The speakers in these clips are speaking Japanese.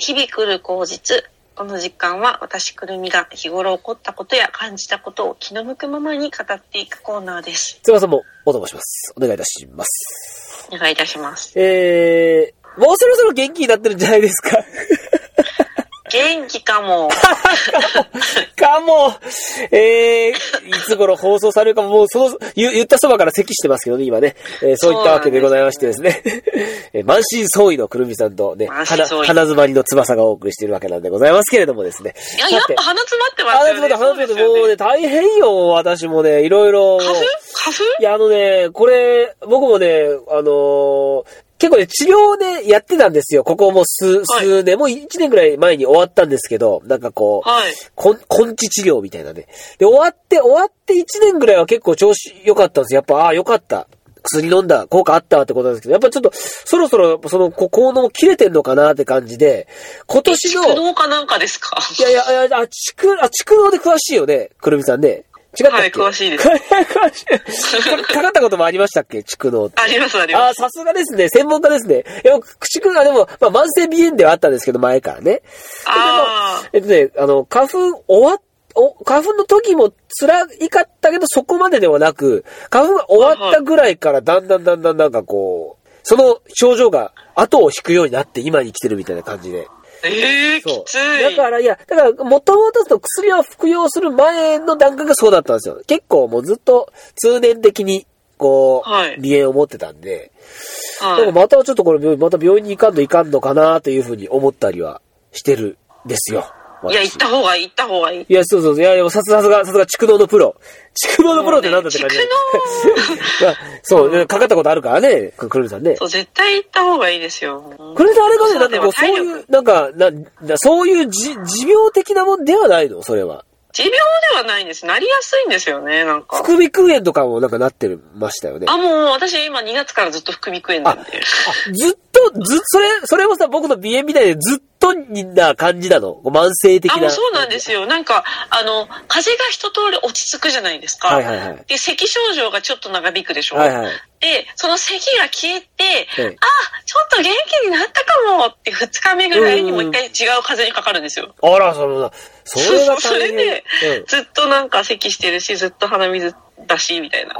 日々来る口実。この時間は私くるみが日頃起こったことや感じたことを気の向くままに語っていくコーナーです。 つばさんもお願いします。お願いいたします。 お願いいたします。 もうそろそろ元気になってるんじゃないですか。 元気かも。 かも。いつ頃放送されるかも、もう言ったそばから咳してますけどね、今ね。そういったわけでございましてですね。満身創痍のくるみさんとね、鼻詰まりの翼がお送りしているわけなんでございますけれどもですね。 いや、やっぱ鼻詰まってますよね。 鼻詰まって、もうね、大変よ、私もね、いろいろ。 花粉いや、これ、僕もね、結構ね、治療でやってたんですよ。ここも数年、もう1年ぐらい前に終わったんですけど、なんかこう、根治治療みたいなね。で、終わって1年ぐらいは結構調子良かったんですよ。やっぱ、良かった。薬飲んだ、効果あったってことなんですけど、やっぱちょっと、そろそろ、効能切れてんのかなって感じで、今年の。 蓄能かなんかですか？ いや、蓄能で詳しいよね、くるみさんね。違ったっけ？ はい、詳しいです。 詳しい。かかったこともありましたっけ？蓄能って。 あります。あ、 さすがですね。専門家ですね。いや、蓄能はでも、慢性鼻炎ではあったんですけど、前からね。花粉の時も辛いかったけど、そこまでではなく、花粉が終わったぐらいからだんだんなんかこう、その症状が後を引くようになって今に来てるみたいな感じで。 きつい。 だから、もともと薬を服用する前の段階がそうだったんですよ。結構もうずっと通年的に、こう、鼻炎を持ってたんで、だからまたちょっとこれ、また病院に行かんのかなというふうに思ったりはしてるんですよ。 いや、行った方がいい。 いや、そう。いや、さすが蓄能のプロ。蓄能のプロってなんだって感じ。そう、かかったことあるからね、くるみさんね。 そう、絶対行った方がいいですよ。 くるみさんあれかね、なんかこう、そういう、そういう持病的なもんではないの？それは。 持病ではないんです。なりやすいんですよね、なんか。 副鼻腔炎とかもなんかなってましたよね。 もう私今2月からずっと副鼻腔炎なんで。 それもさ、僕の鼻炎みたいでずっとな感じなの？慢性的な。 もうそうなんですよ。なんか、風邪が一通り落ち着くじゃないですか。で、咳症状がちょっと長引くでしょ。で、その咳が消えて、ちょっと元気になったかもって2日目ぐらいにもう一回違う風邪にかかるんですよ。 あら、それがそれで、ずっとなんか咳してるし、ずっと鼻水だし、みたいな。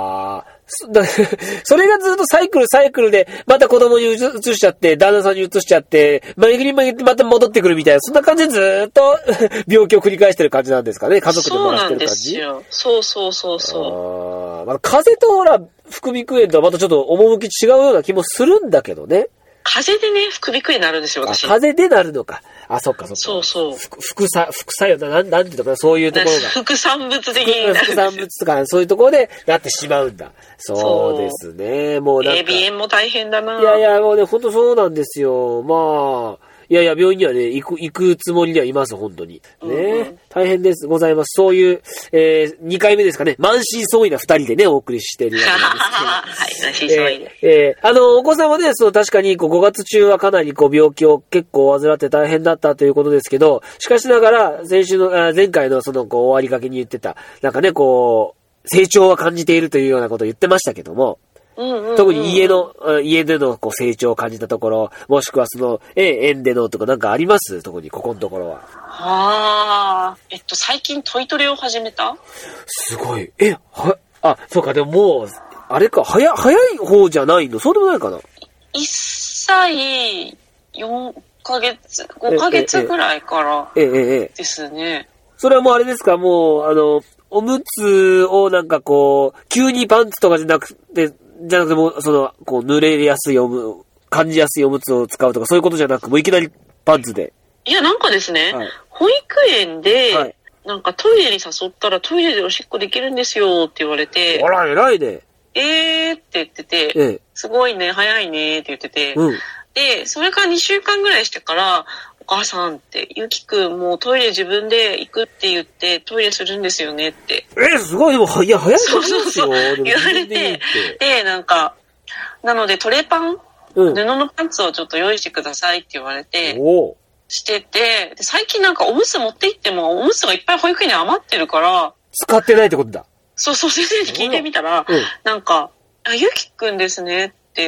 それがずっとサイクルで、また子供に移しちゃって、旦那さんに移しちゃって、巡りってまた戻ってくるみたいな、そんな感じでずっと病気を繰り返してる感じなんですかね、家族で回してる感じ。 そうなんですよ。そう。 風邪とほら、副鼻腔炎とはまたちょっと趣違うような気もするんだけどね。 風邪でね、副鼻腔炎になるんですよ、私。 風邪でなるのか。そっか。 そう。 副作用なんていうのかな、そういうところが。 副産物的になる。 副産物とか、そういうところでなってしまうんだ。そうですね。もうなんか。 鼻炎も大変だな。 いや、もうね、ほんとそうなんですよ。いや、病院にはね、行くつもりではいます、本当に。ね、大変です、ございます。そういう、2回目ですかね。満身創痍な2人でね、お送りしているわけなんですけど。 はい、満身創痍で。 お子さんはね、確かに、5月中はかなり病気を結構患って大変だったということですけど、しかしながら、前回の終わりかけに言ってた、なんかね、成長は感じているというようなことを言ってましたけども、特に家での成長を感じたところ、もしくは園でのとかなんかあります？特にここのところは。 最近トイトレを始めた？ すごい。そうか、でももう、あれか、早い方じゃないの？そうでもないかな？ 1 歳4ヶ月、5ヶ月ぐらいからですね。 それはもうあれですか、もう、おむつをなんか急にパンツとかじゃなくてもう、濡れやすい感じやすいおむつを使うとか、そういうことじゃなく、もういきなりパンツで。いや、なんかですね、保育園で、なんかトイレに誘ったらトイレでおしっこできるんですよって言われて。 あら、偉いね。 って言ってて、すごいね、早いねって言ってて。で、それから2週間ぐらいしてから、お母さんって、ゆきくんもうトイレ自分で行くって言ってトイレするんですよねって。 すごい、でも、早いと思うんですよ。 言われて、で、なんか、なのでトレパン、布のパンツをちょっと用意してくださいって言われて、してて、で最近なんかおむつ持って行っても、おむつがいっぱい保育園に余ってるから、 使ってないってことだ。 そう、先生に聞いてみたら、なんか、ゆきくんですねって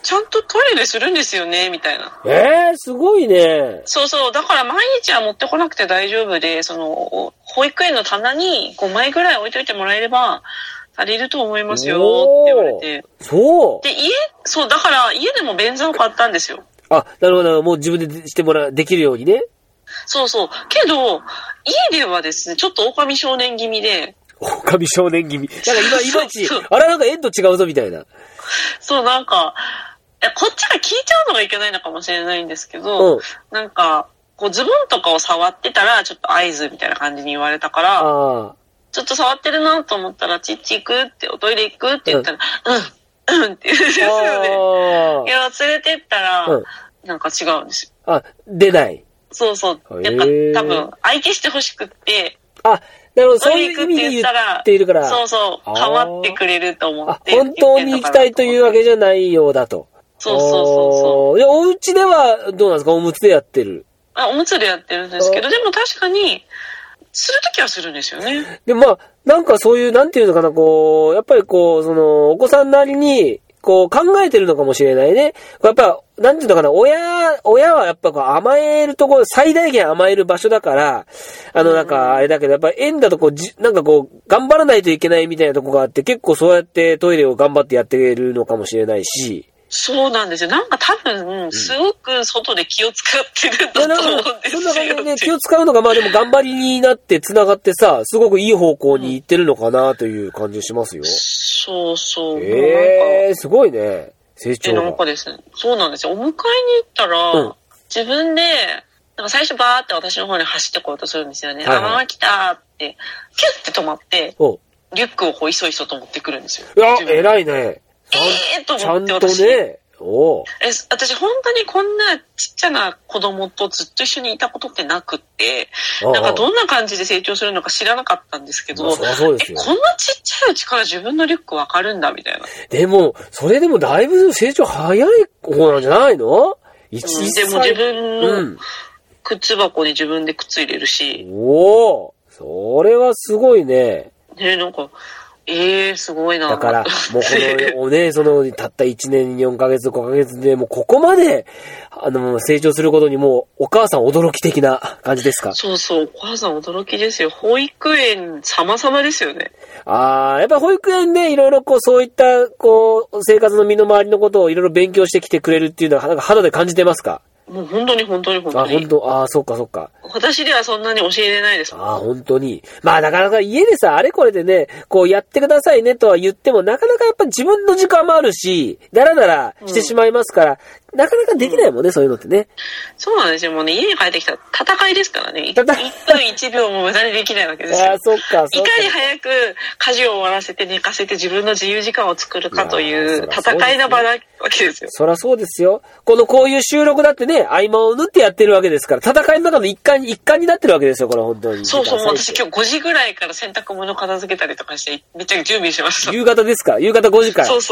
ちゃんとトイレでするんですよね、みたいな。 すごいね。 そうそう。だから毎日は持ってこなくて大丈夫で、保育園の棚に5枚ぐらい置いといてもらえれば、足りると思いますよ、って言われて。 そう。 で、だから家でも便座を買ったんですよ。 あ、なるほど。もう自分でしてできるようにね。 そうそう。けど、家ではですね、ちょっと狼少年気味で。 狼少年気味。なんかいまいち、あれなんか縁と違うぞみたいな。 そう、なんか、こっちが聞いちゃうのがいけないのかもしれないんですけど、なんか、ズボンとかを触ってたら、ちょっと合図みたいな感じに言われたから、ちょっと触ってるなと思ったら、チッチ行くって、おトイレ行くって言ったら、って言うんですよね。いや、連れてったら、なんか違うんですよ。 出ない。 そうそう。やっぱ多分、相手してほしくって、 なるほど、そういう意味で言っているから。 そうそう、構ってくれると思って。 本当に行きたいというわけじゃないようだと。 そうそう。 で、お家ではどうなんですか？おむつでやってる。 おむつでやってるんですけど、でも確かに、するときはするんですよね。 で、なんかそういう、なんていうのかな、やっぱりお子さんなりに、考えてるのかもしれないね。やっぱ、なんていうのかな、親はやっぱ甘えるところ、最大限甘える場所だから、なんかあれだけど、やっぱ園だとなんか頑張らないといけないみたいなとこがあって、結構そうやってトイレを頑張ってやってるのかもしれないし。 そうなんですよ。なんか多分、すごく外で気を使ってるんだと思うんですよ。 そんな感じでね、気を使うのが、でも頑張りになって繋がってさ、すごくいい方向に行ってるのかなという感じしますよ。 そうそう。 すごいね。成長が。 なんかですね、そうなんですよ。お迎えに行ったら、自分で、なんか最初バーって私の方に走ってこようとするんですよね。ママ来たって、キュッて止まって、リュックをいそいそと持ってくるんですよ。 いや、偉いね。 と思って私。 ちゃんとね。 私本当にこんなちっちゃな子供とずっと一緒にいたことってなくって、なんかどんな感じで成長するのか知らなかったんですけど、こんなちっちゃいうちから自分のリュックわかるんだみたいな。 でも、それでもだいぶ成長早い方なんじゃないの？ でも自分の靴箱に自分で靴入れるし。 それはすごいね。 なんか、すごいな。 だから、もうたった1年4ヶ月、5ヶ月で、もうここまで、成長することにもう、お母さん驚き的な感じですか？ そうそう、お母さん驚きですよ。保育園様々ですよね。 やっぱ保育園でいろいろそういった、生活の身の回りのことをいろいろ勉強してきてくれるっていうのは、なんか肌で感じてますか？ もう本当に。 そっか。 私ではそんなに教えれないです。 本当に。なかなか家でさ、あれこれでね、やってくださいねとは言っても、なかなかやっぱ自分の時間もあるし、だらだらしてしまいますから、なかなかできないもんね、そういうのってね。 そうなんですよ。もうね、家に帰ってきたら戦いですからね。1分1秒も無駄にできないわけですよ。 そっか。 いかに早く家事を終わらせて寝かせて自分の自由時間を作るかという戦いの場なわけですよ。 そりゃそうですよ。こういう収録だってね、合間を縫ってやってるわけですから、戦いの中の一環になってるわけですよ、これ本当に。 そう、私今日5時ぐらいから洗濯物片付けたりとかして、めっちゃ準備しました。 夕方ですか？夕方5時から。 そう。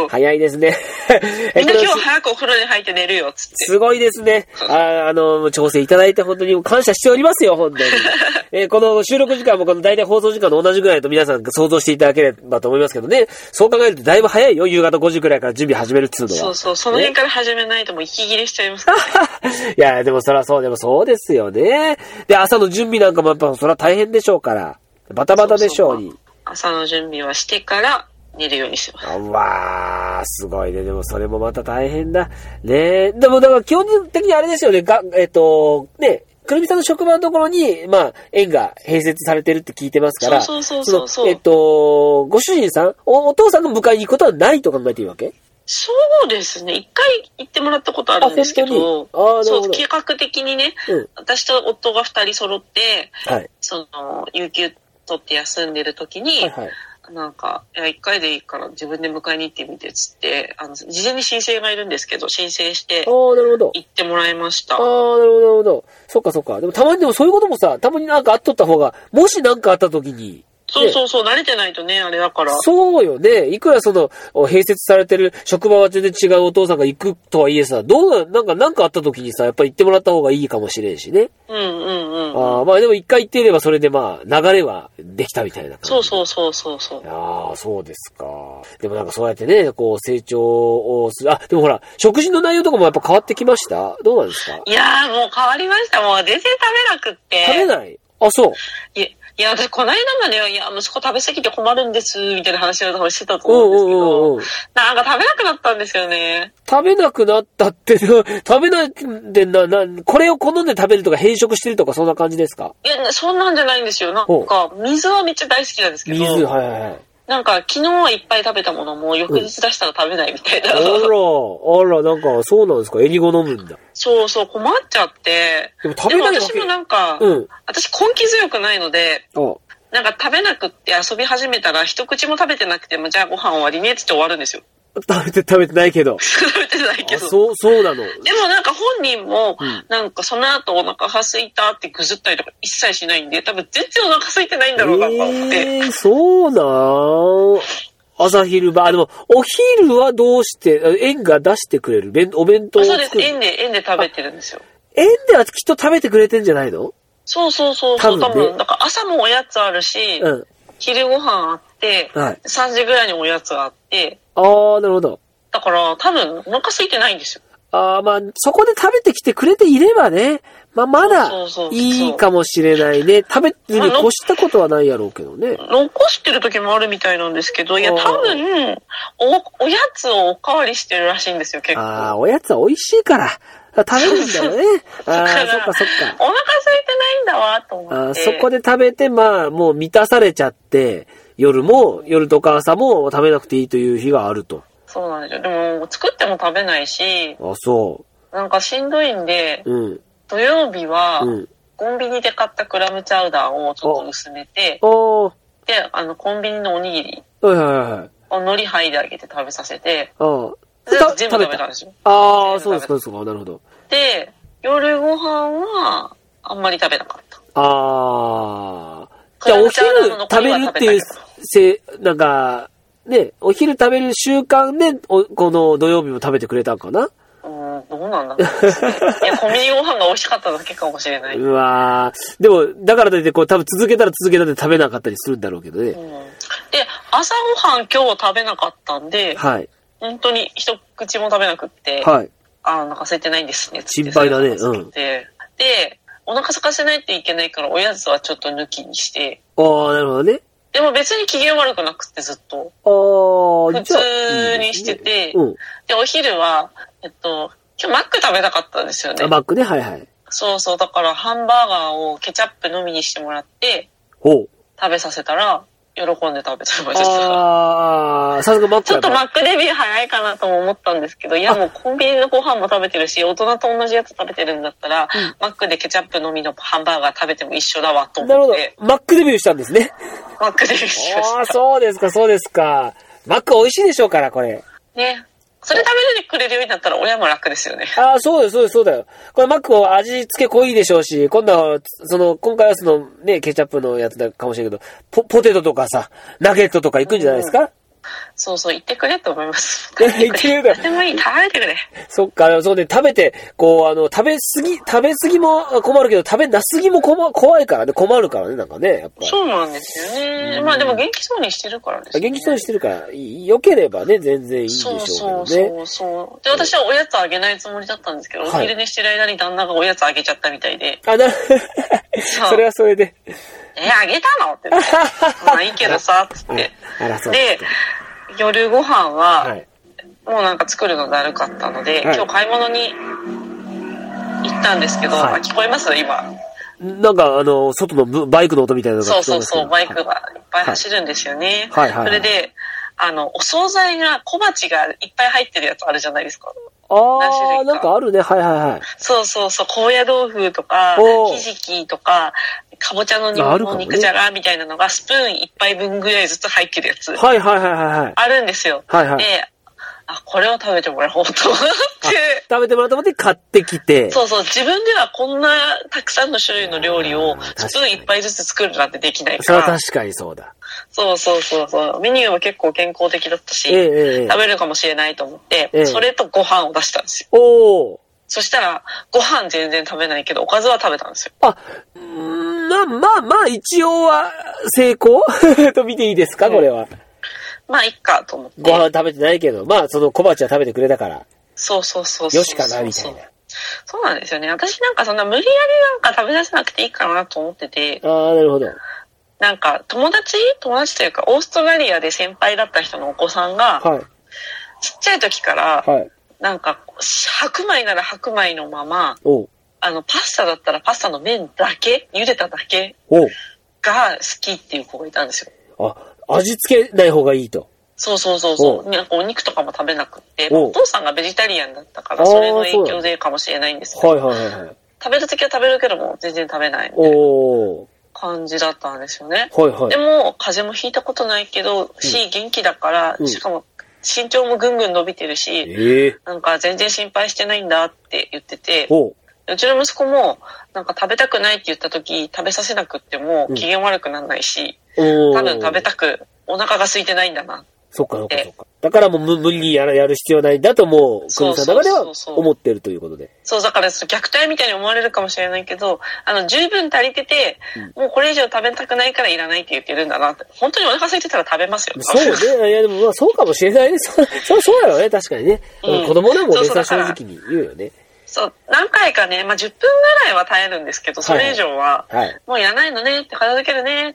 早いですね。 みんな今日早くお風呂に入って寝るよ、つって。 すごいですね。調整いただいて本当に感謝しておりますよ、本当に。この収録時間もこの大体放送時間と同じぐらいと皆さん想像していただければと思いますけどね。そう考えるとだいぶ早いよ、夕方5時ぐらいから準備始めるっていうのは。 そう、その辺から始めないともう息切れしちゃいますからね。 いや、でもそらそう、でもそうですよね。で、朝の準備なんかもやっぱそら大変でしょうから。バタバタでしょうに。 朝の準備はしてから寝るようにしてます。 わー、すごいね。でもそれもまた大変だ。ね。でもだから基本的にあれですよね。くるみさんの職場のところに、園が併設されてるって聞いてますから。 そう。 ご主人さん、お父さんが迎えに行くことはないと考えているわけ？ そうですね。一回行ってもらったことあるんですけど、計画的にね、私と夫が2人揃って、有給取って休んでる時に、なんか、一回でいいから自分で迎えに行ってみてつって、事前に申請がいるんですけど、申請して、行ってもらいました。 なるほど。そっか。でもたまにでもそういうこともさ、たまになんかあっとった方が、もしなんかあった時に。 そうそうそう、慣れてないとね、あれだから。 そうよね。いくら併設されてる職場は全然違うお父さんが行くとはいえさ、なんかあった時にさ、やっぱり行ってもらった方がいいかもしれんしね。 うん。 まあでも一回行っていればそれでまあ、流れはできたみたいな感じ。 そう。 そうですか。でもなんかそうやってね、こう成長をする。でもほら、食事の内容とかもやっぱ変わってきました？どうなんですか？ いやーもう変わりました。もう全然食べなくって。 食べない？そう。 いや、私、この間まで息子食べ過ぎて困るんです、みたいな話をしてたと思うんですけど、なんか食べなくなったんですよね。 食べなくなったって、食べないでこれを好んで食べるとか変色してるとかそんな感じですか？ いや、そんなんじゃないんですよ。なんか、水はめっちゃ大好きなんですけど。 水、はい。 なんか、昨日はいっぱい食べたものも、翌日出したら食べないみたいな。 あら、なんか、そうなんですか？エリゴ飲むんだ。 そう、困っちゃって。でも私もなんか、私根気強くないので、なんか食べなくって遊び始めたら、一口も食べてなくても、じゃあご飯終わりねって言って終わるんですよ。 食べてないけど。 食べてないけど。 そうなの。でもなんか本人も、なんかその後お腹が空いたってぐずったりとか一切しないんで、多分全然お腹空いてないんだろうなと思って。 そうなん朝昼晩。でも、お昼はどうして、園が出してくれるお弁当を作る？ そうです。園で食べてるんですよ。 園ではきっと食べてくれてんじゃないの？ そう。多分、だから朝もおやつあるし、昼ご飯あって、3時ぐらいにおやつがあって、 なるほど。 だから多分お腹空いてないんですよ。 まあ、そこで食べてきてくれていればね、まだいいかもしれないね。食べずに越したことはないやろうけどね。 残してる時もあるみたいなんですけど、いや多分、おやつをおかわりしてるらしいんですよ、結構。 おやつは美味しいから。食べるんだよね。そっか。お腹空いてないんだわ、と思って。 そこで食べて、まあ、もう満たされちゃって、夜とか朝も食べなくていいという日があると。 そうなんですよ。でも、作っても食べないし、 そう。 なんかしんどいんで、土曜日は、コンビニで買ったクラムチャウダーをちょっと薄めて、で、コンビニのおにぎり、海苔剥いであげて食べさせて、全部食べたんですよ。 そうですか、なるほど。 で、夜ご飯は、あんまり食べなかった。 じゃあ、お昼食べるっていう、なんか、ね、お昼食べる習慣で、この土曜日も食べてくれたんかな？ どうなんだろう。いや、コンビニご飯が美味しかっただけかもしれない。 でも、だからといって、多分続けたら食べなかったりするんだろうけどね。 で、朝ごはん今日食べなかったんで、本当に一口も食べなくって、お腹空いてないんですね。 心配だね。 で、お腹空かせないといけないから、おやつはちょっと抜きにして。 なるほどね。 でも別に機嫌悪くなくってずっと。普通にしてて、で、お昼は、今日マック食べたかったんですよね。 マックね、 そう、だからハンバーガーをケチャップのみにしてもらって、食べさせたら、喜んで食べてました。 さすがマック。 ちょっとマックデビュー早いかなとも思ったんですけど、いやもうコンビニのご飯も食べてるし、大人と同じやつ食べてるんだったら、マックでケチャップのみのハンバーガー食べても一緒だわと思って。なるほど。マックデビューしたんですね。 マックデビューしました。 そうですか。マック美味しいでしょうから、これ。 ね。それ食べてくれるようになったら親も楽ですよね。 そうだよ。これマックも味付け濃いでしょうし、今回はね、ケチャップのやつだかもしれないけど、ポテトとかさ、ナゲットとか行くんじゃないですか？ そう、言ってくれと思います。 言ってくれ。 でもいい、食べてくれ。 そっか、そうね、食べて、食べ過ぎも困るけど、食べなすぎも怖いからね、困るからね、なんかね、やっぱ。 そうなんですよね。まあでも元気そうにしてるからですね。 元気そうにしてるから、良ければね、全然いいんでしょうけどね。 そう。で、私はおやつあげないつもりだったんですけど、お昼寝してる間に旦那がおやつあげちゃったみたいで。 それはそれで。 あげたのって言って。まあいいけどさ、つって。で、夜ご飯は、もうなんか作るのだるかったので、今日買い物に行ったんですけど、聞こえます今。 なんか外のバイクの音みたいなのが聞こえます。 そう、バイクがいっぱい走るんですよね。それで、お惣菜が小鉢がいっぱい入ってるやつあるじゃないですか。 なんかあるね。 そう、高野豆腐とか、ひじきとか、かぼちゃの肉じゃがみたいなのがスプーン一杯分ぐらいずつ入ってるやつ。あるんですよ。で、 これを食べてもらおうと思って。 食べてもらおうと思って買ってきて。 そうそう、自分ではこんなたくさんの種類の料理をスプーン一杯ずつ作るなんてできないから。 それは確かにそうだ。 そう。メニューは結構健康的だったし、食べるかもしれないと思って、それとご飯を出したんですよ。おー。そしたら、ご飯全然食べないけど、おかずは食べたんですよ。 まあ、一応は成功と見ていいですか、これは。 まあ、いっかと思って。 ご飯食べてないけど、まあ、その小鉢は食べてくれたから。 そう。 よしかな、みたいな。 そうなんですよね。私なんかそんな無理やりなんか食べ出さなくていいかなと思ってて。 ああ、なるほど。 なんか、友達というか、オーストラリアで先輩だった人のお子さんが、ちっちゃい時から、なんか、白米なら白米のまま、パスタだったらパスタの麺だけ、茹でただけが好きっていう子がいたんですよ。味付けない方がいいと。 そう。なんかお肉とかも食べなくって、お父さんがベジタリアンだったから、それの影響でかもしれないんですけど、食べるときは食べるけども、全然食べないみたいな感じだったんですよね。でも、風邪もひいたことないけど、元気だから、しかも、身長もぐんぐん伸びてるし、なんか全然心配してないんだって言ってて、うちの息子も、なんか食べたくないって言った時、食べさせなくっても機嫌悪くならないし、多分お腹が空いてないんだな。 そっか。だからもう無理にやる必要ないんだともう、クミさんの中では思ってるということで。 そう、だから虐待みたいに思われるかもしれないけど、十分足りてて、もうこれ以上食べたくないからいらないって言ってるんだなって。本当にお腹空いてたら食べますよ。 そうね。いやでもまあそうかもしれないね。そうやろね、確かにね。子供でもね、正直に言うよね。 そう、何回かね、まあ10分ぐらいは耐えるんですけど、それ以上は、もういらないのねって片付けるねって。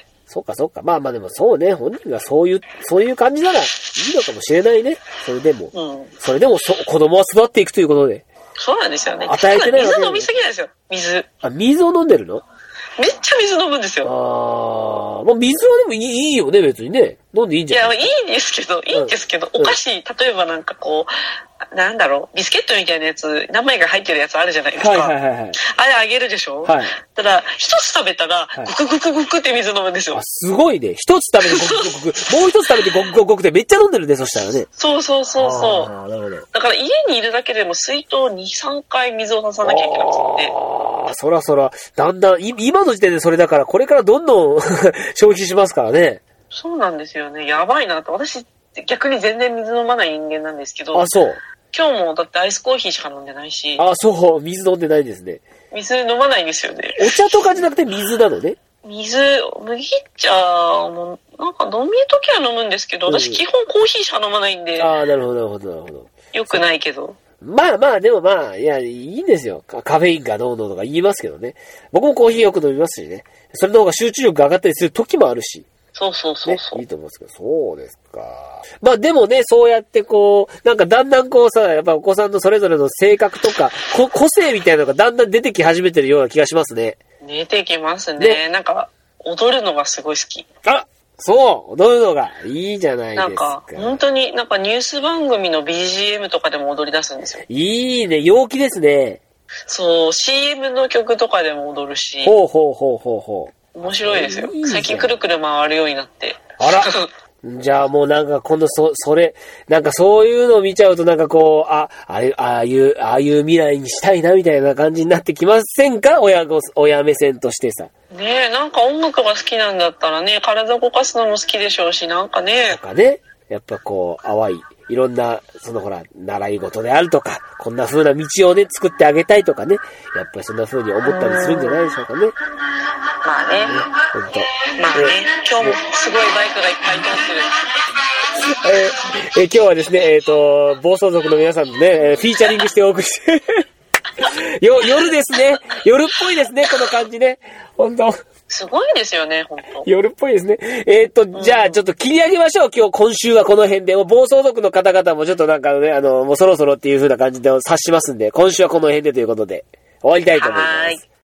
そうか。まあでもそうね、本人がそういう感じならいいのかもしれないね。それでも子供は育っていくということで。 そうなんですよね。 与えてないわけ水飲みすぎなんですよ、水。 水を飲んでるの？ めっちゃ水飲むんですよ。 まあ水はでもいいよね、別にね。飲んでいいんじゃない？ いや、いいんですけど、お菓子、例えばなんかこう、なんだろう、ビスケットみたいなやつ、何枚か入ってるやつあるじゃないですか。あれあげるでしょ？ただ、一つ食べたら、ゴクゴクゴクって水飲むんですよ。 すごいね。一つ食べてゴクゴクゴク、もう一つ食べてゴクゴクゴクってめっちゃ飲んでるね、そしたらね。 そう。なるほど。だから家にいるだけでも水筒2、3回水を足さなきゃいけなくて。 そら、だんだん、今の時点でそれだから、これからどんどん消費しますからね。 そうなんですよね。やばいなと。私、逆に全然水飲まない人間なんですけど。 そう。 今日もだってアイスコーヒーしか飲んでないし。 そう、水飲んでないですね。 水飲まないんですよね。 お茶とかじゃなくて水なのね。 麦茶も、なんか飲みときは飲むんですけど、私基本コーヒーしか飲まないんで。 なるほど。 よくないけど。 まあ、でもいや、いいんですよ。カフェインがどうのとか言いますけどね。僕もコーヒーよく飲みますしね。それの方が集中力が上がったりする時もあるし。 そう。 ね、いいと思うんですけど、そうですか。まあでもね、そうやってこう、なんかだんだんこうさ、やっぱお子さんのそれぞれの性格とか、個性みたいなのがだんだん出てき始めてるような気がしますね。 出てきますね。なんか、踊るのがすごい好き。 そう踊るのがいいじゃないですか。 なんか、本当になんかニュース番組の BGM とかでも踊り出すんですよ。 いいね、陽気ですね。 そう、CM の曲とかでも踊るし。 ほう。 面白いですよ。最近くるくる回るようになって。 あらじゃあもうなんか今度それ、なんかそういうのを見ちゃうとなんかこう、ああいう未来にしたいなみたいな感じになってきませんか？親目線としてさ。 ねえ、なんか音楽が好きなんだったらね、体を動かすのも好きでしょうし、なんかね。 やっぱこう、淡い、いろんな、習い事であるとか、こんな風な道をね、作ってあげたいとかね、やっぱりそんな風に思ったりするんじゃないでしょうかね。 まあね。 本当。 まあね、今日もすごいバイクがいっぱい通ってる。 今日はですね、暴走族の皆さんとね、フィーチャリングしてお送りして、夜ですね。夜っぽいですね、この感じね。本当。 すごいですよね、本当。 夜っぽいですね。じゃあちょっと切り上げましょう。今週はこの辺で。暴走族の方々もちょっとなんかね、もうそろそろっていう風な感じで察しますんで、今週はこの辺でということで、終わりたいと思います。